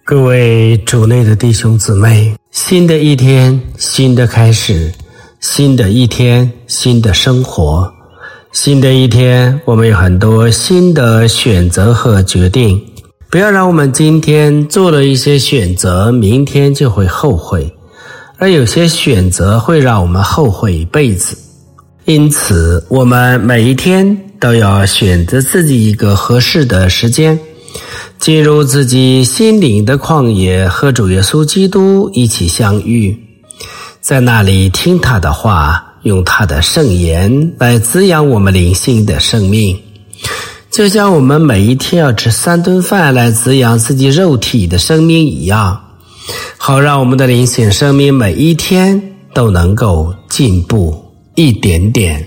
各位主内的弟兄姊妹，新的一天，新的开始，新的一天，新的生活，新的一天，我们有很多新的选择和决定。不要让我们今天做了一些选择，明天就会后悔，而有些选择会让我们后悔一辈子。因此，我们每一天都要选择自己一个合适的时间，进入自己心灵的旷野，和主耶稣基督一起相遇，在那里听他的话，用他的圣言来滋养我们灵性的生命，就像我们每一天要吃3顿饭来滋养自己肉体的生命一样，好让我们的灵性生命每一天都能够进步一点点。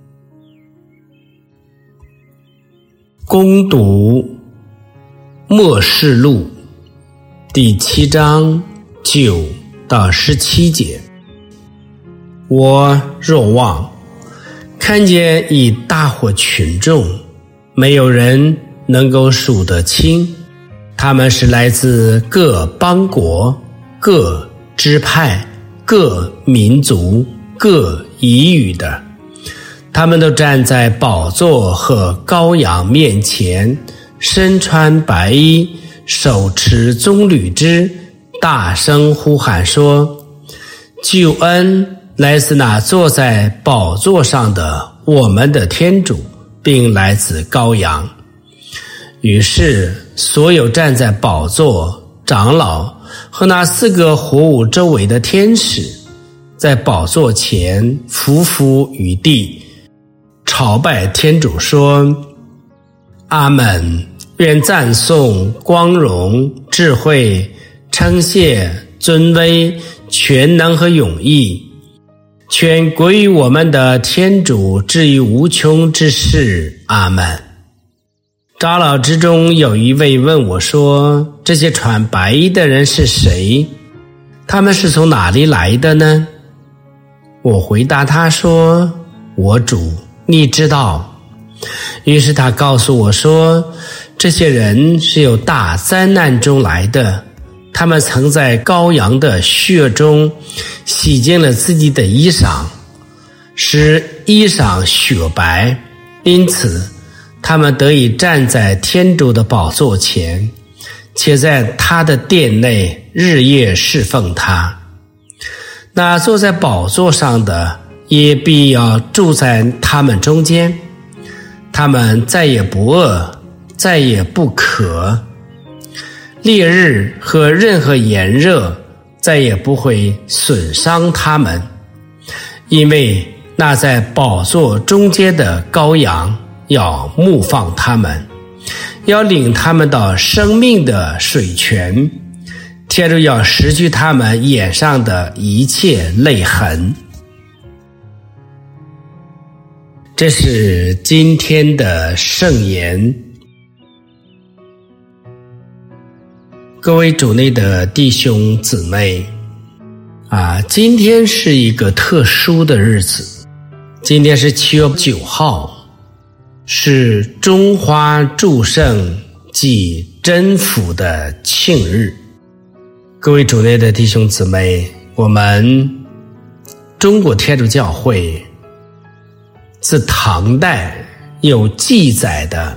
攻读默示录第7章9到17节。我若望，看见一大伙群众，没有人能够数得清，他们是来自各邦国、各支派、各民族、各彝语的，他们都站在宝座和羔羊面前，身穿白衣，手持棕榈枝，大声呼喊说：救恩来自那坐在宝座上的我们的天主，并来自羔羊。于是所有站在宝座、长老和那4个活物周围的天使，在宝座前匍匐于地，朝拜天主说：阿们，愿赞颂、光荣、智慧、称谢、尊威、全能和永义，全归于我们的天主，至于无穷之世。阿们。长老之中有一位问我说：这些穿白衣的人是谁？他们是从哪里来的呢？我回答他说：我主，你知道。于是他告诉我说，这些人是由大灾难中来的，他们曾在羔羊的血中洗净了自己的衣裳，使衣裳雪白，因此他们得以站在天主的宝座前，且在他的殿内日夜侍奉他。那坐在宝座上的也必要住在他们中间，他们再也不饿，再也不渴，烈日和任何炎热再也不会损伤他们，因为那在宝座中间的羔羊要牧放他们，要领他们到生命的水泉，天主要拭去他们眼上的一切泪痕。这是今天的圣言。各位主内的弟兄姊妹今天是一个特殊的日子，今天是7月9号，是中华祝圣暨真福的庆日。各位主内的弟兄姊妹，我们中国天主教会自唐代有记载的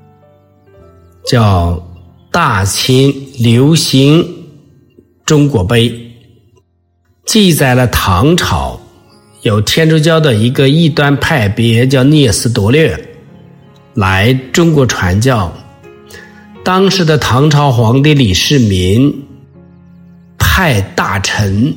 叫大秦流行中国碑，记载了唐朝有天主教的一个异端派别叫聂斯多略来中国传教，当时的唐朝皇帝李世民派大臣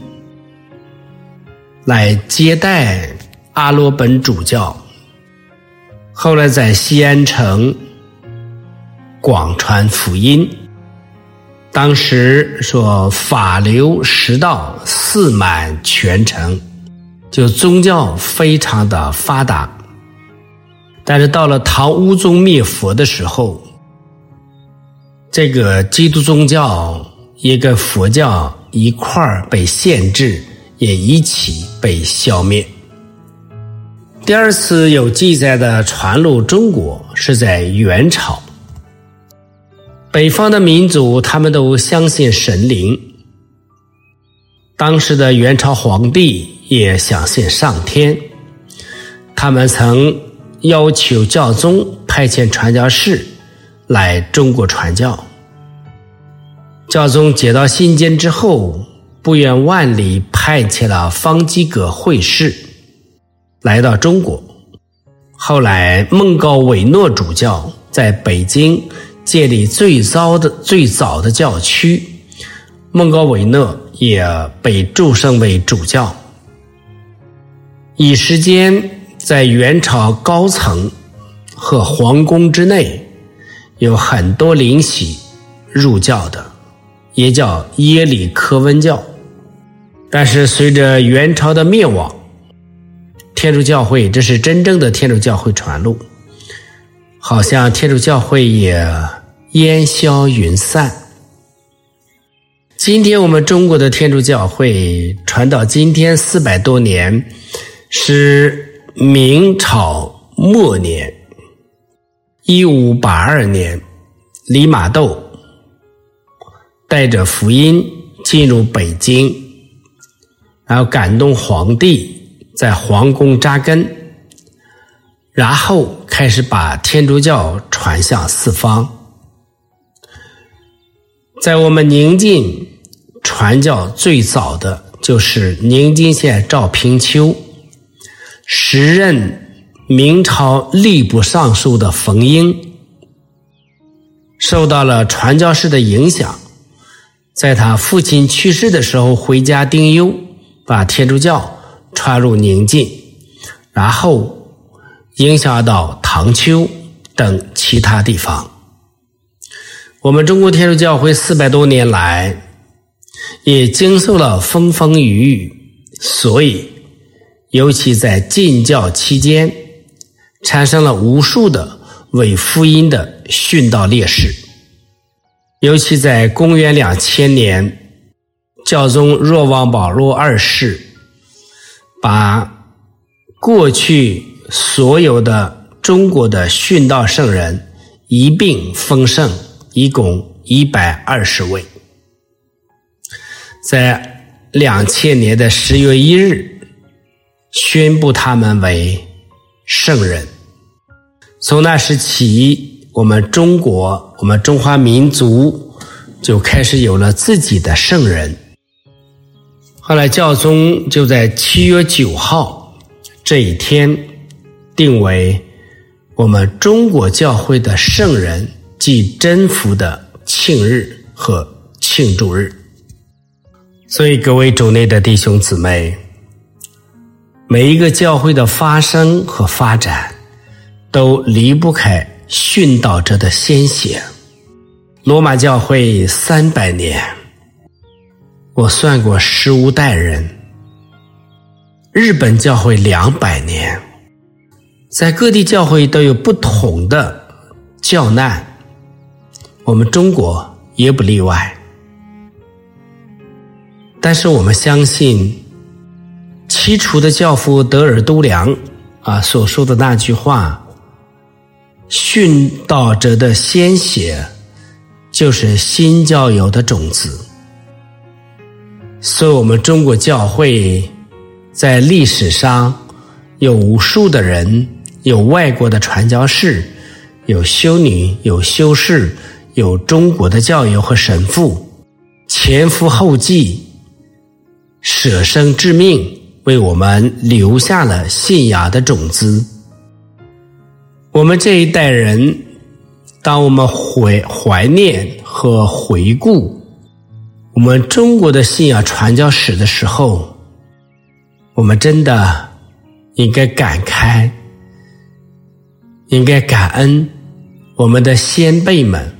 来接待阿罗本主教，后来在西安城广传福音。当时说法流十道四满全城，就宗教非常的发达。但是到了唐武宗灭佛的时候，这个基督宗教也跟佛教一块儿被限制，也一起被消灭。第二次有记载的传入中国是在元朝， 北方的民族他们都相信神灵，当时的元朝皇帝也相信上天，他们曾要求教宗派遣传教士来中国传教。教宗接到信件之后，不远万里派遣了方济各会士来到中国。后来孟高维诺主教在北京建立最早的教区，孟高维诺也被祝升为主教。一时间，在元朝高层和皇宫之内有很多灵喜入教的，也叫耶里科温教。但是随着元朝的灭亡，天主教会，这是真正的天主教会传入，好像天主教会也烟消云散。今天我们中国的天主教会传到今天400多年，是明朝末年1582年李玛窦带着福音进入北京，然后感动皇帝在皇宫扎根，然后开始把天主教传向四方。在我们宁晋传教最早的就是宁晋县赵平丘，时任明朝吏部尚书的冯英，受到了传教士的影响，在他父亲去世的时候回家丁忧，把天主教传入宁晋，然后影响到唐丘等其他地方。我们中国天主教会400多年来也经受了风风雨雨，所以尤其在禁教期间产生了无数的为福音的殉道烈士。尤其在公元2000年，教宗若望保禄2世把过去所有的中国的殉道圣人一并封圣，一共120位。在2000年的10月1日宣布他们为圣人。从那时起，我们中国，我们中华民族就开始有了自己的圣人。后来教宗就在7月9号这一天定为我们中国教会的圣人即真福的庆日和庆祝日。所以各位主内的弟兄姊妹，每一个教会的发生和发展都离不开殉道者的鲜血。罗马教会300年，我算过15代人；日本教会200年，在各地教会都有不同的教难，我们中国也不例外。但是我们相信起初的教父德尔都良所说的那句话，殉道者的鲜血就是新教友的种子。所以我们中国教会在历史上有无数的人，有外国的传教士，有修女，有修士，有中国的教友和神父，前赴后继，舍生致命，为我们留下了信仰的种子。我们这一代人，当我们怀念和回顾我们中国的信仰传教史的时候，我们真的应该感慨，应该感恩我们的先辈们，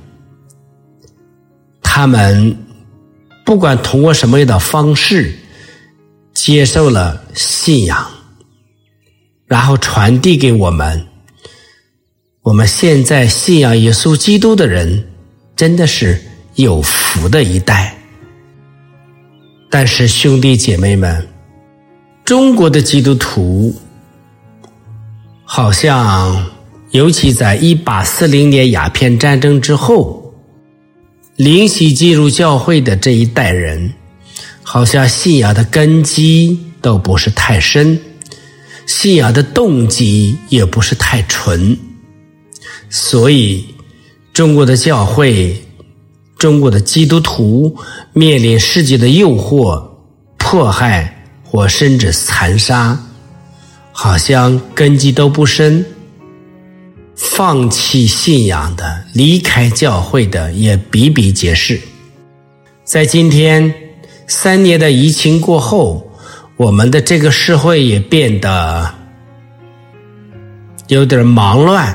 他们不管通过什么样的方式接受了信仰，然后传递给我们。我们现在信仰耶稣基督的人真的是有福的一代。但是兄弟姐妹们，中国的基督徒好像尤其在1840年鸦片战争之后， 灵洗进入教会的这一代人，好像信仰的根基都不是太深，信仰的动机也不是太纯，所以中国的教会，中国的基督徒面临世界的诱惑、迫害或甚至残杀，好像根基都不深，放弃信仰的、离开教会的也比比皆是。在今天3年的疫情过后，我们的这个社会也变得有点忙乱，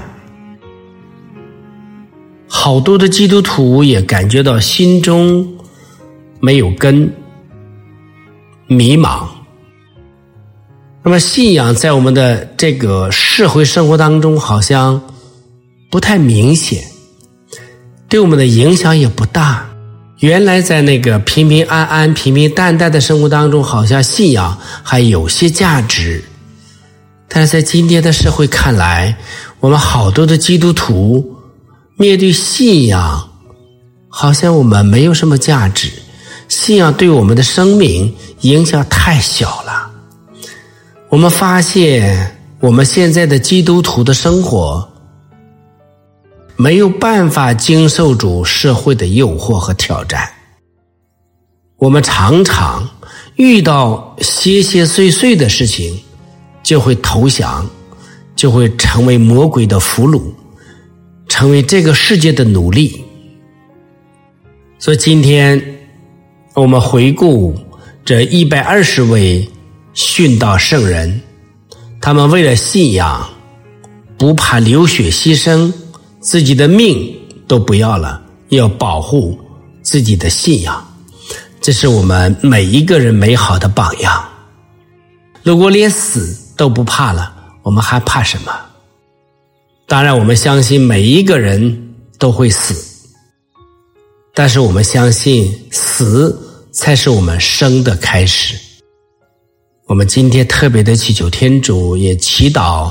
好多的基督徒也感觉到心中没有根，迷茫。那么信仰在我们的这个社会生活当中好像不太明显，对我们的影响也不大。原来在那个平平安安、平平淡淡的生活当中，好像信仰还有些价值。但是在今天的社会看来，我们好多的基督徒面对信仰，好像我们没有什么价值，信仰对我们的生命影响太小了。我们发现我们现在的基督徒的生活没有办法经受住社会的诱惑和挑战，我们常常遇到些些碎碎的事情就会投降，就会成为魔鬼的俘虏，成为这个世界的奴隶。所以今天我们回顾这120位殉道圣人，他们为了信仰不怕流血牺牲，自己的命都不要了，要保护自己的信仰。这是我们每一个人美好的榜样。如果连死都不怕了，我们还怕什么？当然我们相信每一个人都会死，但是我们相信死才是我们生的开始。我们今天特别的祈求天主，也祈祷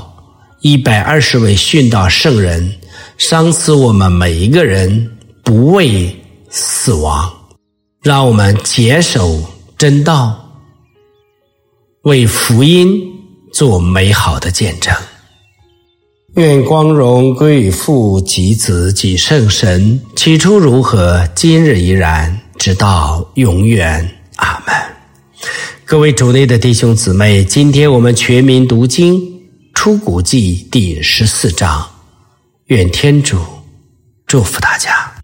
120位殉道圣人，赏赐我们每一个人不畏死亡，让我们坚守真道，为福音做美好的见证。愿光荣归于父及子及圣神，起初如何，今日依然，直到永远。阿们。各位主内的弟兄姊妹，今天我们全民读经出谷记第14章，愿天主祝福大家。